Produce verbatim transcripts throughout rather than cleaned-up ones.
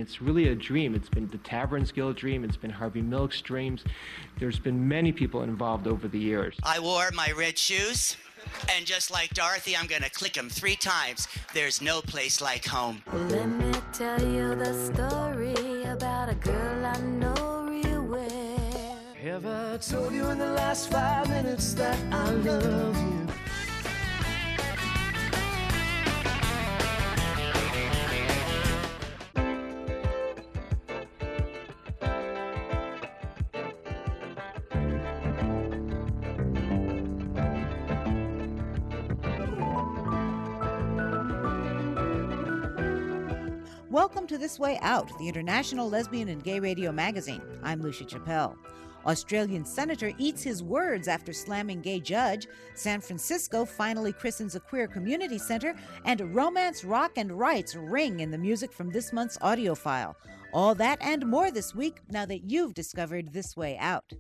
It's really a dream. It's been the Taverns Guild dream. It's been Harvey Milk's dreams. There's been many people involved over the years. I wore my red shoes, and just like Dorothy, I'm going to click them three times. There's no place like home. Well, let me tell you the story about a girl I know real well. Have I told you in the last five minutes that I love you? Welcome to This Way Out, the international lesbian and gay radio magazine. I'm Lucia Chappelle. Australian senator eats his words after slamming gay judge. San Francisco finally christens a queer community center. And romance, rock, and rights ring in the music from this month's audio file. All that and more this week, now that you've discovered This Way Out.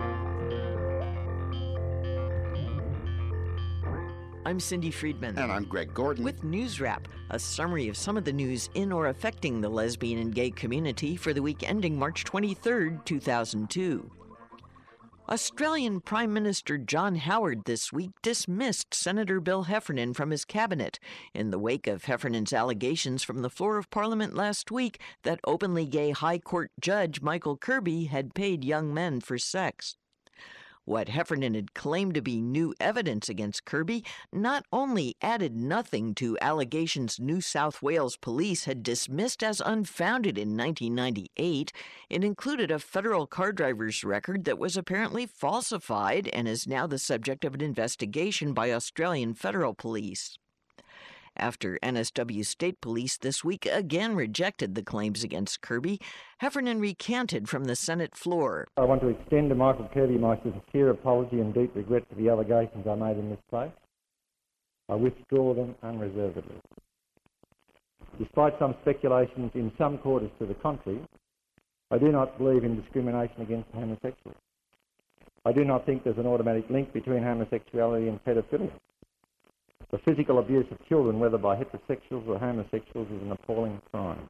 I'm Cindy Friedman. And I'm Greg Gordon. With News Wrap, a summary of some of the news in or affecting the lesbian and gay community for the week ending March twenty-third, two thousand two. Australian Prime Minister John Howard this week dismissed Senator Bill Heffernan from his cabinet in the wake of Heffernan's allegations from the floor of Parliament last week that openly gay High Court Judge Michael Kirby had paid young men for sex. What Heffernan had claimed to be new evidence against Kirby not only added nothing to allegations New South Wales police had dismissed as unfounded in nineteen ninety-eight, it included a federal car driver's record that was apparently falsified and is now the subject of an investigation by Australian federal police. After N S W State Police this week again rejected the claims against Kirby, Heffernan recanted from the Senate floor. I want to extend to Michael Kirby my sincere apology and deep regret for the allegations I made in this place. I withdraw them unreservedly. Despite some speculations in some quarters to the contrary, I do not believe in discrimination against homosexuals. I do not think there's an automatic link between homosexuality and pedophilia. The physical abuse of children, whether by heterosexuals or homosexuals, is an appalling crime.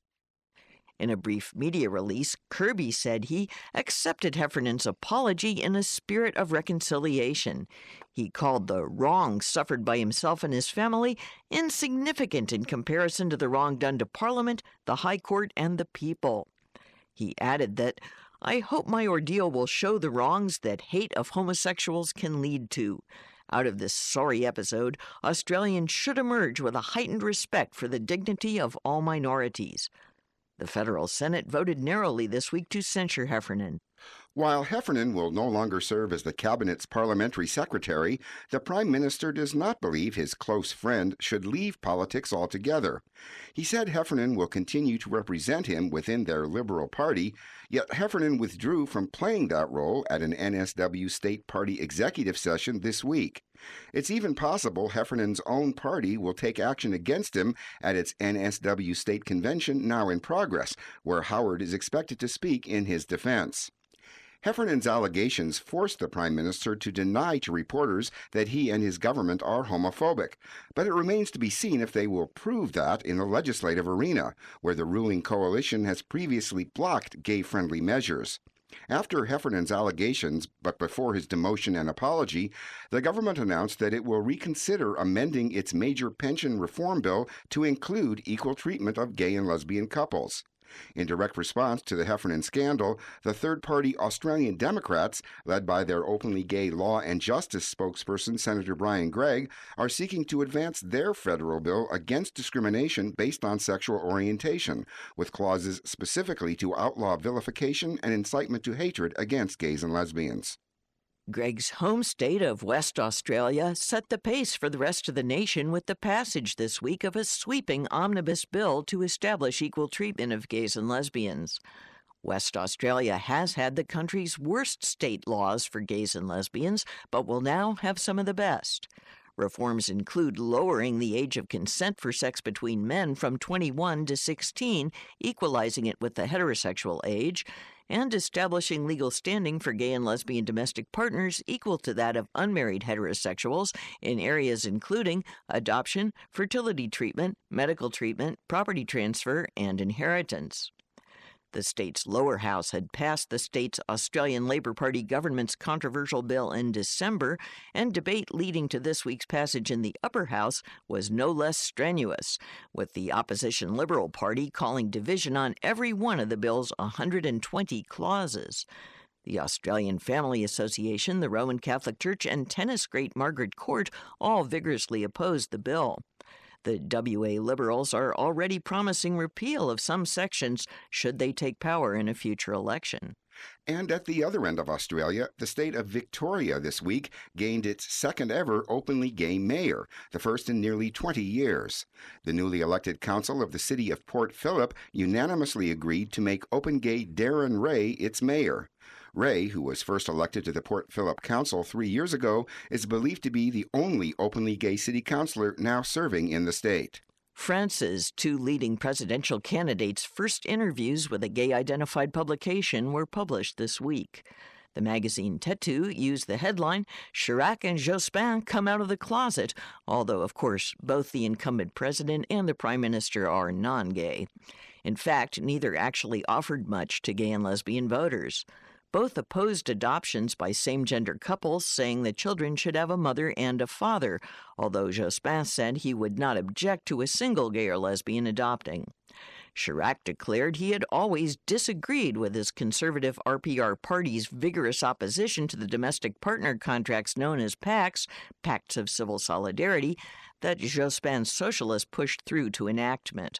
In a brief media release, Kirby said he accepted Heffernan's apology in a spirit of reconciliation. He called the wrong suffered by himself and his family insignificant in comparison to the wrong done to Parliament, the High Court, and the people. He added that, "I hope my ordeal will show the wrongs that hate of homosexuals can lead to. Out of this sorry episode, Australians should emerge with a heightened respect for the dignity of all minorities." The federal Senate voted narrowly this week to censure Heffernan. While Heffernan will no longer serve as the Cabinet's parliamentary secretary, the Prime Minister does not believe his close friend should leave politics altogether. He said Heffernan will continue to represent him within their Liberal Party, yet Heffernan withdrew from playing that role at an N S W State Party executive session this week. It's even possible Heffernan's own party will take action against him at its N S W State Convention now in progress, where Howard is expected to speak in his defense. Heffernan's allegations forced the Prime Minister to deny to reporters that he and his government are homophobic, but it remains to be seen if they will prove that in the legislative arena, where the ruling coalition has previously blocked gay-friendly measures. After Heffernan's allegations, but before his demotion and apology, the government announced that it will reconsider amending its major pension reform bill to include equal treatment of gay and lesbian couples. In direct response to the Heffernan scandal, the third-party Australian Democrats, led by their openly gay law and justice spokesperson Senator Brian Gregg, are seeking to advance their federal bill against discrimination based on sexual orientation, with clauses specifically to outlaw vilification and incitement to hatred against gays and lesbians. Gregg's home state of West Australia set the pace for the rest of the nation with the passage this week of a sweeping omnibus bill to establish equal treatment of gays and lesbians. West Australia has had the country's worst state laws for gays and lesbians, but will now have some of the best. Reforms include lowering the age of consent for sex between men from twenty-one to sixteen, equalizing it with the heterosexual age, and establishing legal standing for gay and lesbian domestic partners equal to that of unmarried heterosexuals in areas including adoption, fertility treatment, medical treatment, property transfer, and inheritance. The state's lower house had passed the state's Australian Labor Party government's controversial bill in December, and debate leading to this week's passage in the upper house was no less strenuous, with the opposition Liberal Party calling division on every one of the bill's one hundred twenty clauses. The Australian Family Association, the Roman Catholic Church, and tennis great Margaret Court all vigorously opposed the bill. The W A Liberals are already promising repeal of some sections should they take power in a future election. And at the other end of Australia, the state of Victoria this week gained its second ever openly gay mayor, the first in nearly twenty years. The newly elected council of the city of Port Phillip unanimously agreed to make open gay Darren Ray its mayor. Ray, who was first elected to the Port Phillip Council three years ago, is believed to be the only openly gay city councillor now serving in the state. France's two leading presidential candidates' first interviews with a gay-identified publication were published this week. The magazine Têtu used the headline, "Chirac and Jospin come out of the closet," although, of course, both the incumbent president and the prime minister are non-gay. In fact, neither actually offered much to gay and lesbian voters. Both opposed adoptions by same-gender couples, saying the children should have a mother and a father, although Jospin said he would not object to a single gay or lesbian adopting. Chirac declared he had always disagreed with his conservative R P R party's vigorous opposition to the domestic partner contracts known as PACS, Pacts of Civil Solidarity, that Jospin's socialists pushed through to enactment.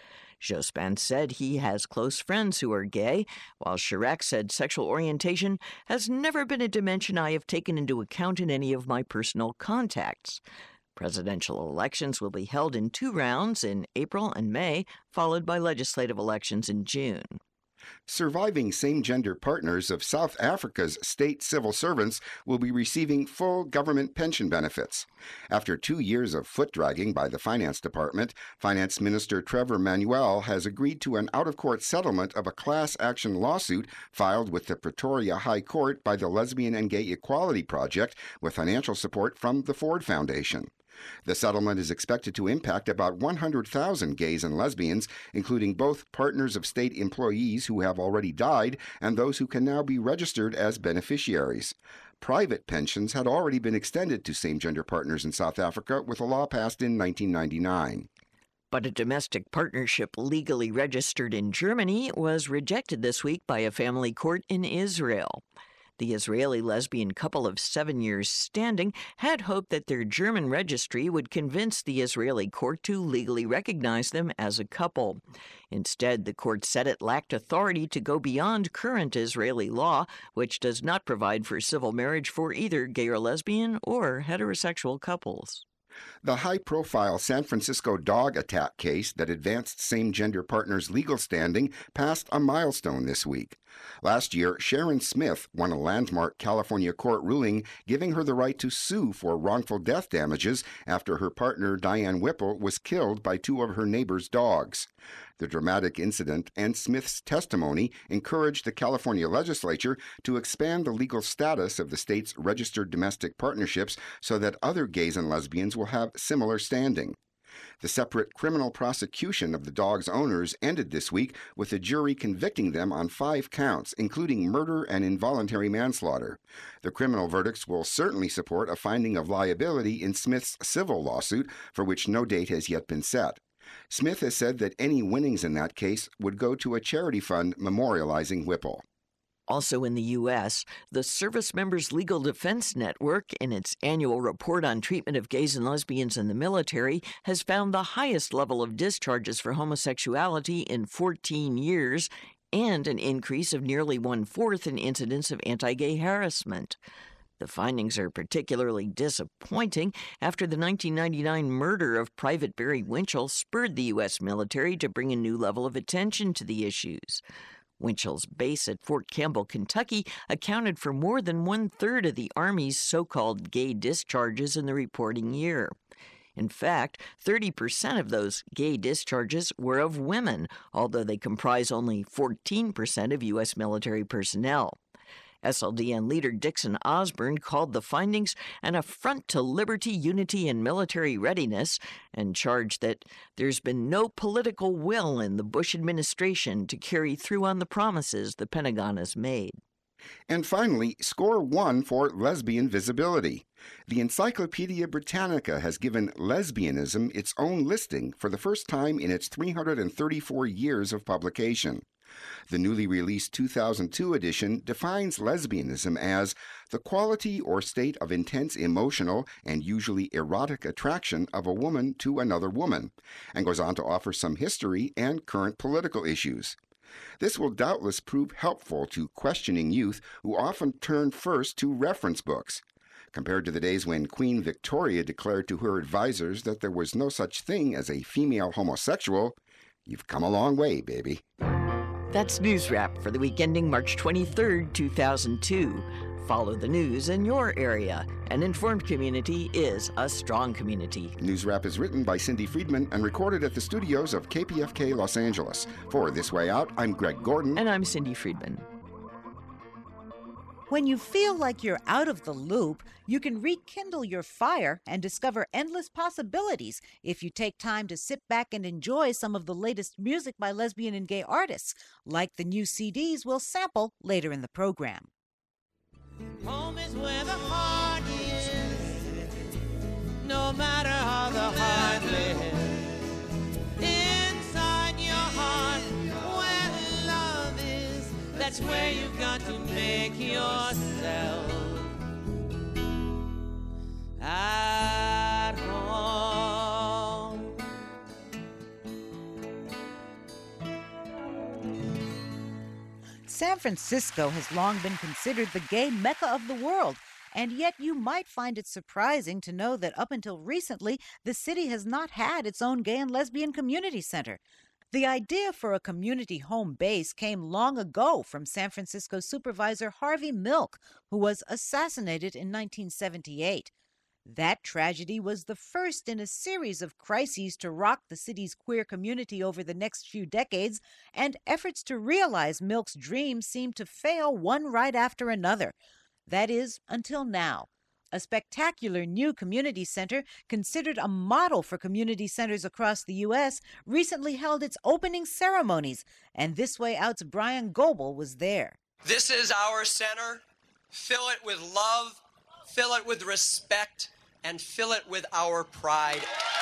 Jospin said he has close friends who are gay, while Chirac said sexual orientation has never been a dimension I have taken into account in any of my personal contacts. Presidential elections will be held in two rounds in April and May, followed by legislative elections in June. Surviving same-gender partners of South Africa's state civil servants will be receiving full government pension benefits. After two years of foot-dragging by the Finance Department, Finance Minister Trevor Manuel has agreed to an out-of-court settlement of a class action lawsuit filed with the Pretoria High Court by the Lesbian and Gay Equality Project with financial support from the Ford Foundation. The settlement is expected to impact about one hundred thousand gays and lesbians, including both partners of state employees who have already died and those who can now be registered as beneficiaries. Private pensions had already been extended to same-gender partners in South Africa with a law passed in nineteen ninety-nine. But a domestic partnership legally registered in Germany was rejected this week by a family court in Israel. The Israeli lesbian couple of seven years standing had hoped that their German registry would convince the Israeli court to legally recognize them as a couple. Instead, the court said it lacked authority to go beyond current Israeli law, which does not provide for civil marriage for either gay or lesbian or heterosexual couples. The high-profile San Francisco dog attack case that advanced same-gender partners' legal standing passed a milestone this week. Last year, Sharon Smith won a landmark California court ruling giving her the right to sue for wrongful death damages after her partner, Diane Whipple, was killed by two of her neighbor's dogs. The dramatic incident and Smith's testimony encouraged the California legislature to expand the legal status of the state's registered domestic partnerships so that other gays and lesbians will have similar standing. The separate criminal prosecution of the dogs' owners ended this week with a jury convicting them on five counts, including murder and involuntary manslaughter. The criminal verdicts will certainly support a finding of liability in Smith's civil lawsuit, for which no date has yet been set. Smith has said that any winnings in that case would go to a charity fund memorializing Whipple. Also in the U S, the Service Members Legal Defense Network, in its annual report on treatment of gays and lesbians in the military, has found the highest level of discharges for homosexuality in fourteen years and an increase of nearly one-fourth in incidents of anti-gay harassment. The findings are particularly disappointing after the nineteen ninety-nine murder of Private Barry Winchell spurred the U S military to bring a new level of attention to the issues. Winchell's base at Fort Campbell, Kentucky, accounted for more than one-third of the Army's so-called gay discharges in the reporting year. In fact, thirty percent of those gay discharges were of women, although they comprise only fourteen percent of U S military personnel. S L D N leader Dixon Osborne called the findings an affront to liberty, unity, and military readiness, and charged that there's been no political will in the Bush administration to carry through on the promises the Pentagon has made. And finally, score one for lesbian visibility. The Encyclopedia Britannica has given lesbianism its own listing for the first time in its three hundred thirty-four years of publication. The newly released two thousand two edition defines lesbianism as the quality or state of intense emotional and usually erotic attraction of a woman to another woman, and goes on to offer some history and current political issues. This will doubtless prove helpful to questioning youth who often turn first to reference books. Compared to the days when Queen Victoria declared to her advisors that there was no such thing as a female homosexual, you've come a long way, baby. That's News Wrap for the week ending March twenty-third, two thousand two. Follow the news in your area. An informed community is a strong community. News Wrap is written by Cindy Friedman and recorded at the studios of K P F K Los Angeles. For This Way Out, I'm Greg Gordon. And I'm Cindy Friedman. When you feel like you're out of the loop, you can rekindle your fire and discover endless possibilities if you take time to sit back and enjoy some of the latest music by lesbian and gay artists, like the new C Ds we'll sample later in the program. Home is where the heart is, no matter how the heart lives. Inside your heart, where love is, that's where you've got to make yourself at home. San Francisco has long been considered the gay mecca of the world, and yet you might find it surprising to know that up until recently, the city has not had its own gay and lesbian community center. The idea for a community home base came long ago from San Francisco supervisor Harvey Milk, who was assassinated in nineteen seventy-eight. That tragedy was the first in a series of crises to rock the city's queer community over the next few decades, and efforts to realize Milk's dream seemed to fail one right after another. That is, until now. A spectacular new community center, considered a model for community centers across the U S, recently held its opening ceremonies, and This Way Out's Brian Goebel was there. This is our center. Fill it with love, fill it with respect, and fill it with our pride.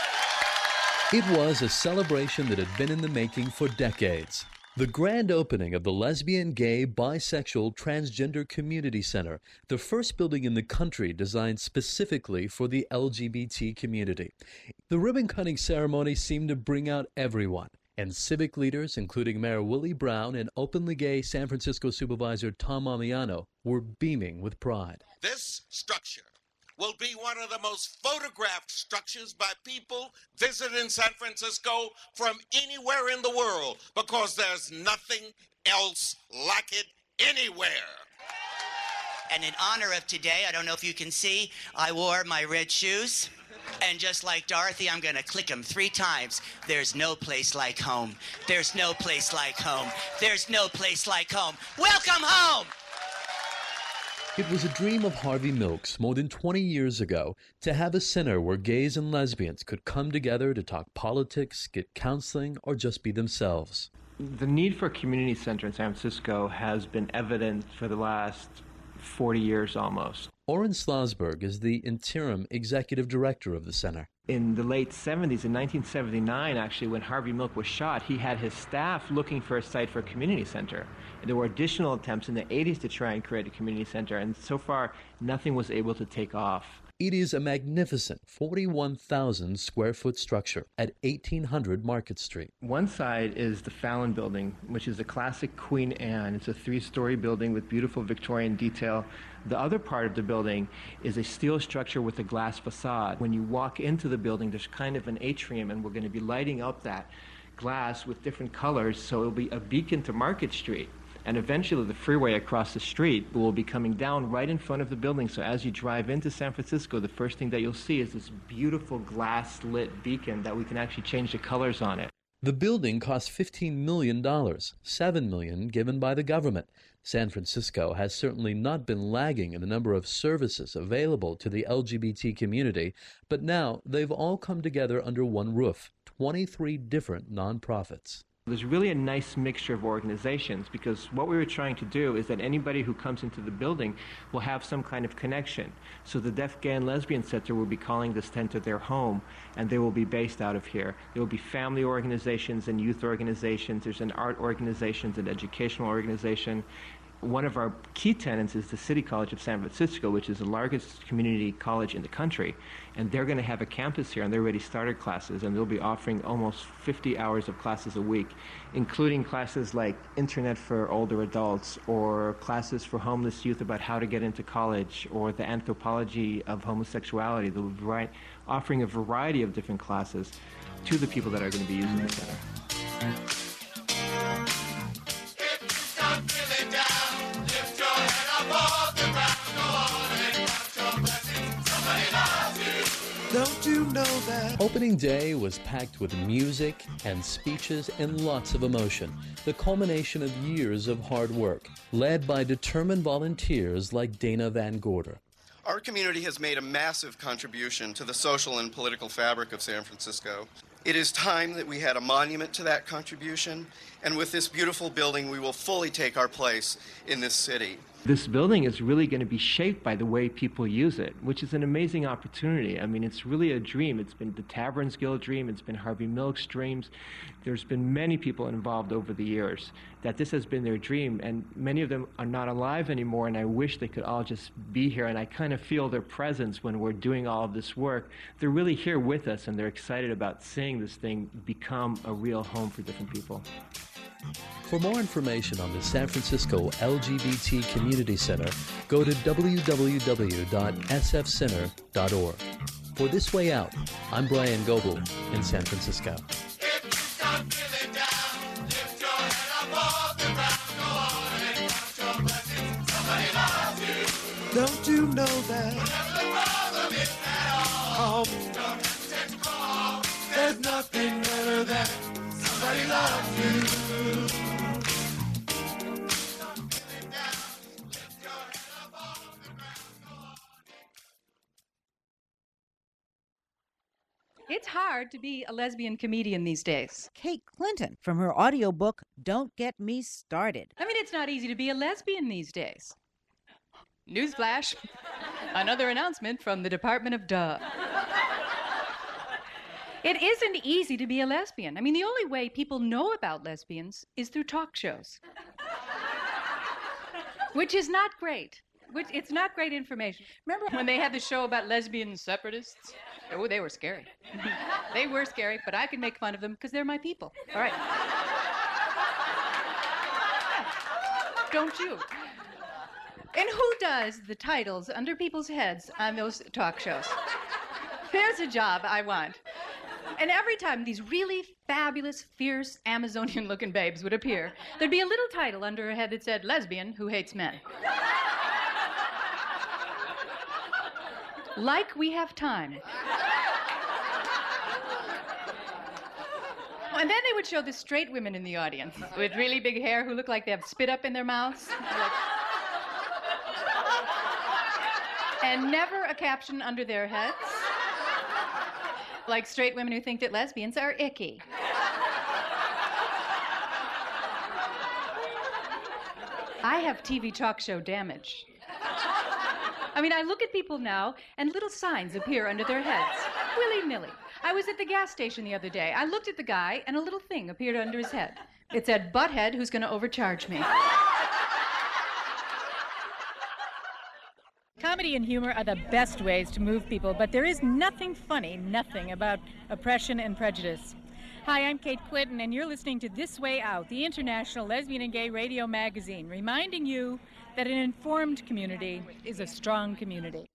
It was a celebration that had been in the making for decades. The grand opening of the Lesbian, Gay, Bisexual, Transgender Community Center, the first building in the country designed specifically for the L G B T community. The ribbon-cutting ceremony seemed to bring out everyone, and civic leaders, including Mayor Willie Brown and openly gay San Francisco Supervisor Tom Amiano, were beaming with pride. This structure will be one of the most photographed structures by people visiting San Francisco from anywhere in the world, because there's nothing else like it anywhere. And in honor of today, I don't know if you can see, I wore my red shoes. And just like Dorothy, I'm going to click them three times. There's no place like home. There's no place like home. There's no place like home. Welcome home! It was a dream of Harvey Milk's more than twenty years ago to have a center where gays and lesbians could come together to talk politics, get counseling, or just be themselves. The need for a community center in San Francisco has been evident for the last forty years almost. Oren Slasberg is the interim executive director of the center. In the late seventies, in nineteen seventy-nine, actually, when Harvey Milk was shot, he had his staff looking for a site for a community center. And there were additional attempts in the eighties to try and create a community center, and so far, nothing was able to take off. It is a magnificent forty-one thousand square foot structure at eighteen hundred Market Street. One side is the Fallon Building, which is a classic Queen Anne. It's a three-story building with beautiful Victorian detail. The other part of the building is a steel structure with a glass facade. When you walk into the building, there's kind of an atrium, and we're going to be lighting up that glass with different colors, so it'll be a beacon to Market Street. And eventually the freeway across the street will be coming down right in front of the building. So as you drive into San Francisco, the first thing that you'll see is this beautiful glass-lit beacon that we can actually change the colors on it. The building cost fifteen million dollars, seven million dollars given by the government. San Francisco has certainly not been lagging in the number of services available to the L G B T community, but now they've all come together under one roof, twenty-three different nonprofits. There's really a nice mixture of organizations, because what we were trying to do is that anybody who comes into the building will have some kind of connection. So the Deaf, Gay, and Lesbian Center will be calling this center their home, and they will be based out of here. There will be family organizations and youth organizations. There's an art organizations and educational organization. One of our key tenants is the City College of San Francisco, which is the largest community college in the country. And they're going to have a campus here, and they already started classes, and they'll be offering almost fifty hours of classes a week, including classes like Internet for older adults, or classes for homeless youth about how to get into college, or the anthropology of homosexuality. They'll be right, offering a variety of different classes to the people that are going to be using the center. Don't you know that? Opening day was packed with music and speeches and lots of emotion, the culmination of years of hard work, led by determined volunteers like Dana Van Gorder. Our community has made a massive contribution to the social and political fabric of San Francisco. It is time that we had a monument to that contribution, and with this beautiful building, we will fully take our place in this city. This building is really going to be shaped by the way people use it, which is an amazing opportunity. I mean, it's really a dream. It's been the Taverns Guild dream. It's been Harvey Milk's dreams. There's been many people involved over the years that this has been their dream, and many of them are not alive anymore, and I wish they could all just be here, and I kind of feel their presence when we're doing all of this work. They're really here with us, and they're excited about seeing this thing become a real home for different people. For more information on the San Francisco L G B T Community Center, go to w w w dot s f center dot org. For This Way Out, I'm Brian Goebel in San Francisco. Don't you know that? Oh, there's nothing better than somebody loves you. It's hard to be a lesbian comedian these days. Kate Clinton from her audiobook, Don't Get Me Started. I mean, it's not easy to be a lesbian these days. Newsflash. Another announcement from the Department of Duh. It isn't easy to be a lesbian. I mean, the only way people know about lesbians is through talk shows. Which is not great. Which, it's not great information. Remember when they had the show about lesbian separatists? Oh, they were scary. They were scary, but I could make fun of them because they're my people. All right. Don't you? And who does the titles under people's heads on those talk shows? There's a job I want. And every time these really fabulous, fierce, Amazonian-looking babes would appear, there'd be a little title under her head that said, Lesbian Who Hates Men. Like we have time. And then they would show the straight women in the audience with really big hair who look like they have spit up in their mouths. Like... and never a caption under their heads. Like straight women who think that lesbians are icky. I have T V talk show damage. I mean, I look at people now, and little signs appear under their heads, willy-nilly. I was at the gas station the other day. I looked at the guy, and a little thing appeared under his head. It said, Butthead, who's going to overcharge me. Comedy and humor are the best ways to move people, but there is nothing funny, nothing about oppression and prejudice. Hi, I'm Kate Clinton, and you're listening to This Way Out, the international lesbian and gay radio magazine, reminding you that an informed community is a strong community.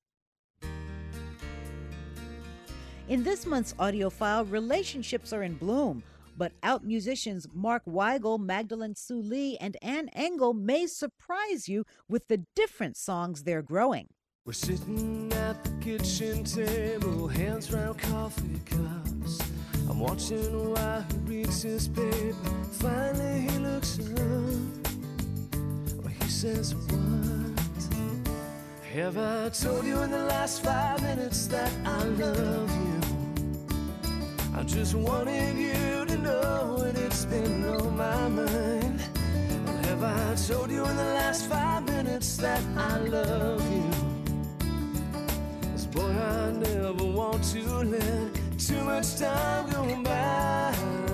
In this month's audio file, relationships are in bloom, but out musicians Mark Weigel, Magdalene Sue Lee, and Ann Engel may surprise you with the different songs they're growing. We're sitting at the kitchen table, hands round coffee cups. I'm I'm watching while he reads his paper. Finally he looks up. Well, he says, what have I told you in the last five minutes that I love you? I just wanted you to know it, it's been on my mind. Well, have I told you in the last five minutes that I love you? 'Cause boy, I never want to let too much time go by.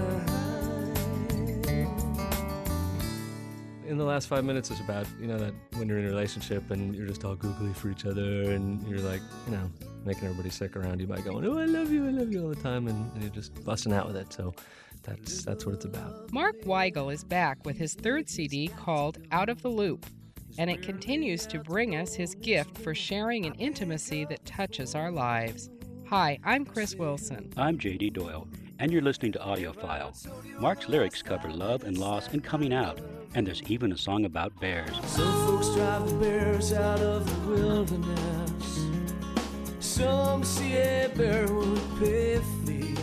In the last five minutes is about, you know, that when you're in a relationship and you're just all googly for each other and you're like, you know, making everybody sick around you by going, oh, I love you, I love you all the time, and, and you're just busting out with it. So that's that's what it's about. Mark Weigel is back with his third C D called Out of the Loop, and it continues to bring us his gift for sharing an intimacy that touches our lives. Hi, I'm Chris Wilson. I'm J D Doyle, and you're listening to Audiophile. Mark's lyrics cover love and loss and coming out, and there's even a song about bears. Some folks drive the bears out of the wilderness. Some see a bear would pay a fee.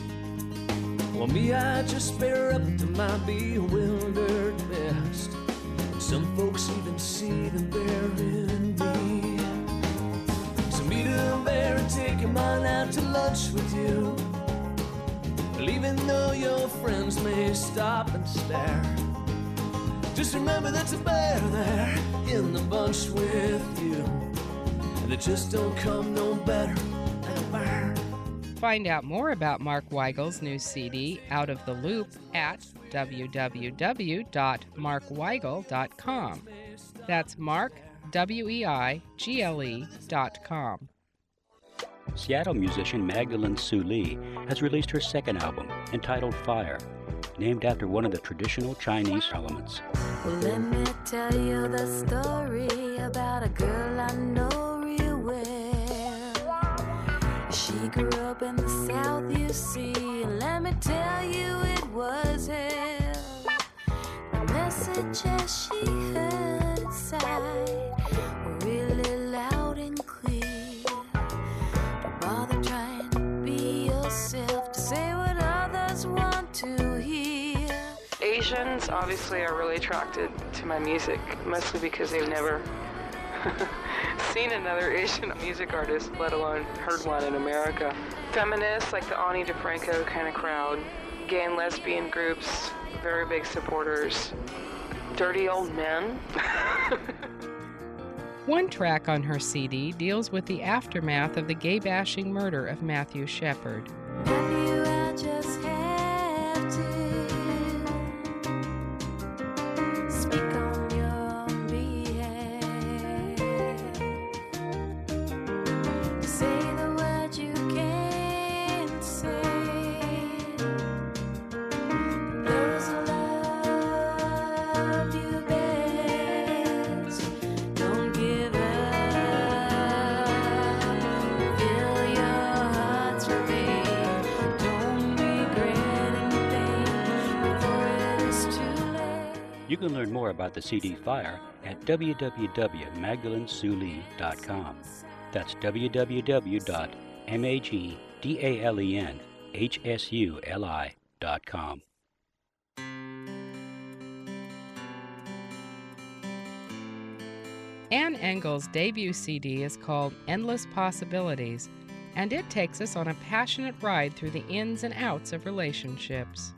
Well, me, I just bear up to my bewildered best. Some folks even see the bear in me. So meet a bear and take him on out to lunch with you. Well, even though your friends may stop and stare, just remember there's a bear there in the bunch with you. And they just don't come no better than a bear. Find out more about Mark Weigel's new C D, Out of the Loop, at w w w dot mark weigel dot com. That's Mark, W E I G L E dot com. Seattle musician Magdalene Sue Lee has released her second album, entitled Fire, named after one of the traditional Chinese elements. Well, let me tell you the story about a girl I know real well. She grew up in the South, you see, and let me tell you it was hell. The messages she heard inside were really loud and clear. Don't bother trying to be yourself, to say what others want to hear. Asians obviously are really attracted to my music, mostly because they've never seen another Asian music artist, let alone heard one in America. Feminists, like the Ani DeFranco kind of crowd, gay and lesbian groups, very big supporters. Dirty old men. One track on her C D deals with the aftermath of the gay-bashing murder of Matthew Shepard. Matthew, I just have to speak on your behalf. To say the words you can't say. Those who love you best, don't give up. Fill your hearts with faith. Don't regret anything before it is too late. You can learn more about the C D Fire at w w w dot magdalene sue lee dot com. That's w w w dot magdalen suli dot com. Anne Engel's debut C D is called Endless Possibilities, and it takes us on a passionate ride through the ins and outs of relationships.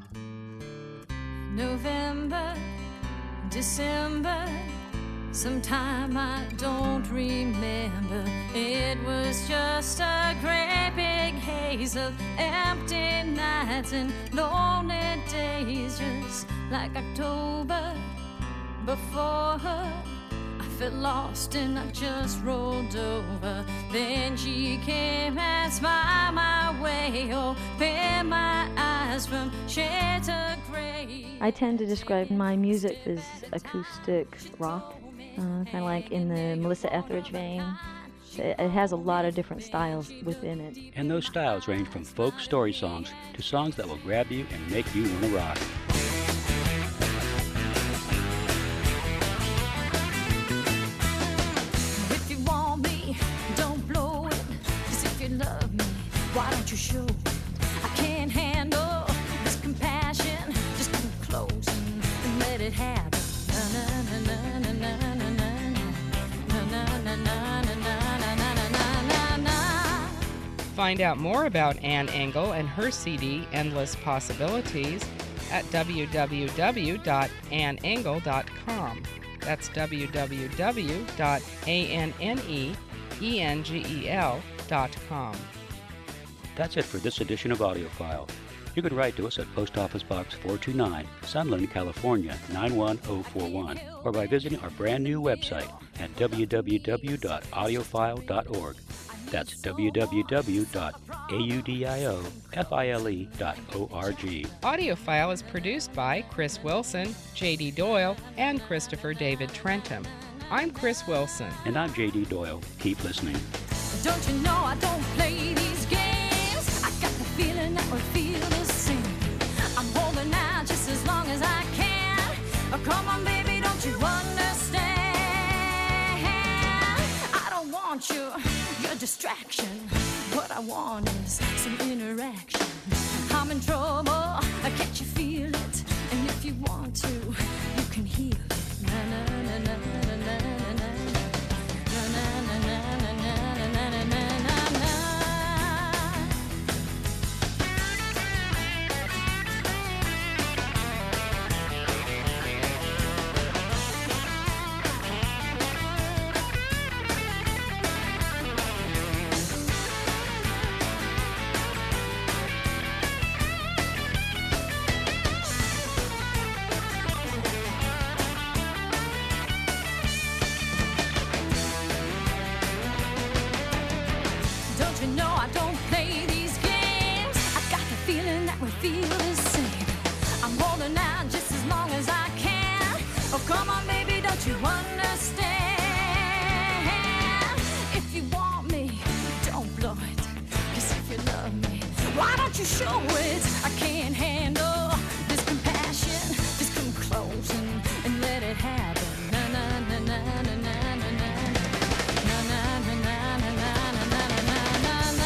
November, December, sometime I don't remember. It was just a great big haze of empty nights and lonely days, just like October before her. I felt lost and I just rolled over. Then she came and smiled my way, opened my eyes from shades of gray. I tend to describe my music as acoustic rock, uh, kind of like in the Melissa Etheridge vein. It, it has a lot of different styles within it. And those styles range from folk story songs to songs that will grab you and make you want to rock. If you want me, don't blow it. 'Cause if you love me, why don't you show it? I can't Find out more about Anne Engel and her C D, Endless Possibilities, at w w w dot anne engel dot com. That's w w w dot anne engel dot com. That's it for this edition of AudioFile. You can write to us at Post Office Box four two nine, Sunland, California nine one zero four one, or by visiting our brand new website at w w w dot audiophile dot org. That's w w w dot audiofile dot org. AudioFile is produced by Chris Wilson, J D Doyle, and Christopher David Trentham. I'm Chris Wilson. And I'm J D Doyle. Keep listening. Don't you know I don't play these games? I got the feeling that we feel the same. I'm holding out just as long as I can. Oh, come on, baby, don't you understand? I don't want you, your distraction. What I want is some interaction. I'm in trouble, can't you feel it? And if you want to, you can heal it. Na na na na na na na na na na na na na na na na. Feel the same. I'm holding out just as long as I can. Oh, come on, baby, don't you understand? If you want me, don't blow it. 'Cause if you love me, why don't you show it? I can't handle this compassion. Just come close and, and let it happen. Na na na na na na na na na na na na na na na na na na.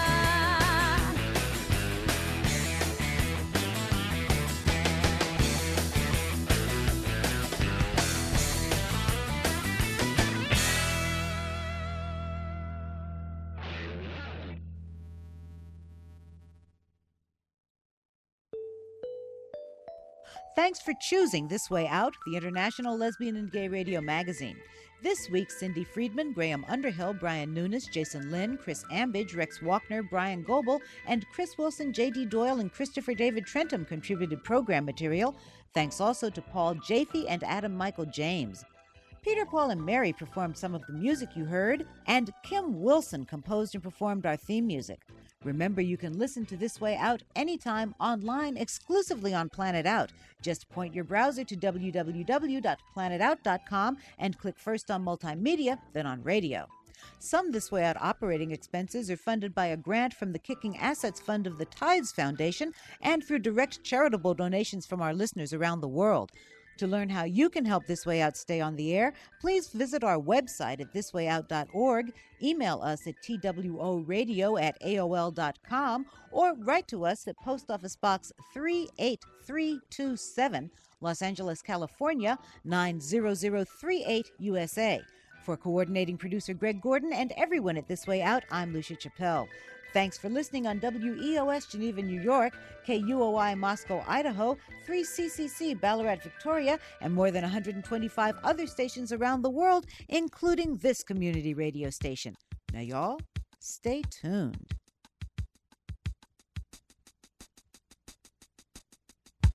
Thanks for choosing This Way Out, the International Lesbian and Gay Radio magazine. This week, Cindy Friedman, Graham Underhill, Brian Nunes, Jason Lynn, Chris Ambidge, Rex Walkner, Brian Goebel, and Chris Wilson, J D Doyle, and Christopher David Trentham contributed program material. Thanks also to Paul Jaffe and Adam Michael James. Peter, Paul, and Mary performed some of the music you heard, and Kim Wilson composed and performed our theme music. Remember, you can listen to This Way Out anytime online exclusively on Planet Out. Just point your browser to w w w dot planet out dot com and click first on multimedia, then on radio. Some This Way Out operating expenses are funded by a grant from the Kicking Assets Fund of the Tides Foundation and through direct charitable donations from our listeners around the world. To learn how you can help This Way Out stay on the air, please visit our website at this way out dot org, email us at t w o radio at a o l dot com, or write to us at Post Office Box three eight three two seven, Los Angeles, California nine zero zero three eight, U S A. For coordinating producer Greg Gordon and everyone at This Way Out, I'm Lucia Chappelle. Thanks for listening on W E O S Geneva, New York, K U O I Moscow, Idaho, three C C C Ballarat, Victoria, and more than one hundred twenty-five other stations around the world, including this community radio station. Now, y'all, stay tuned.